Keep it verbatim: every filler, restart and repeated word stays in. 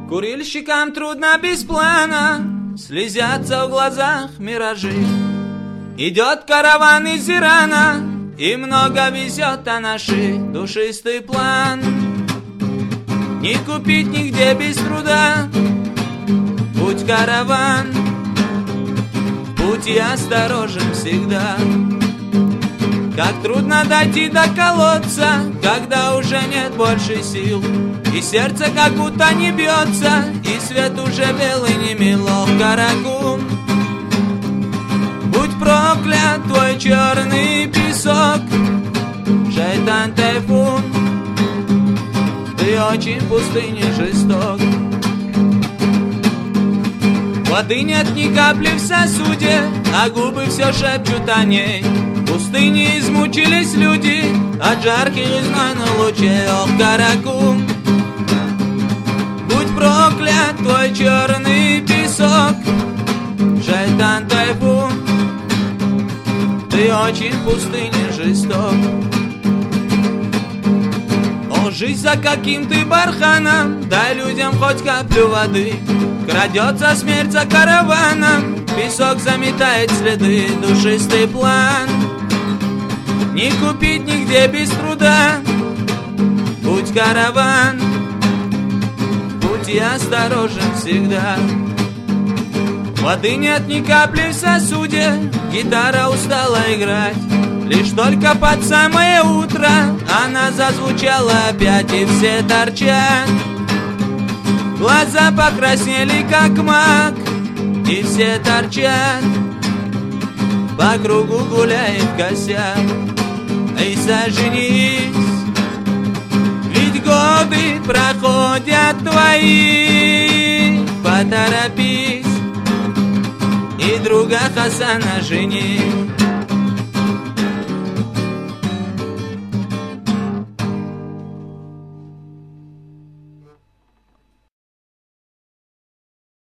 Курильщикам трудно без плана, слезятся в глазах миражи. Идет караван из Ирана, и много везет анаши. Душистый план не купить нигде без труда. Путь караван, путь я осторожен всегда. Как трудно дойти до колодца, когда уже нет больше сил, и сердце как будто не бьется, и свет уже белый не мило. Каракум, будь проклят твой черный песок. Шайтан тайфун, ты очень пустынь и жесток. Воды нет ни капли в сосуде, а губы все шепчут о ней. В пустыне измучились люди от жарких и знойных лучей. Ох, Каракум, будь проклят твой черный песок. Шайтан тайфун, ты очень пустынь и жесток. О, жизнь за каким ты барханом, дай людям хоть каплю воды. Крадется смерть за караваном, песок заметает следы. Душистый план не купить нигде без труда. Путь караван, путь я осторожен всегда. Воды нет ни капли в сосуде, гитара устала играть. Лишь только под самое утро она зазвучала опять, и все торчат. Глаза покраснели, как мак, и все торчат. По кругу гуляет косяк. И сожнись, ведь годы проходят твои. Поторопись и друга Хасана жени.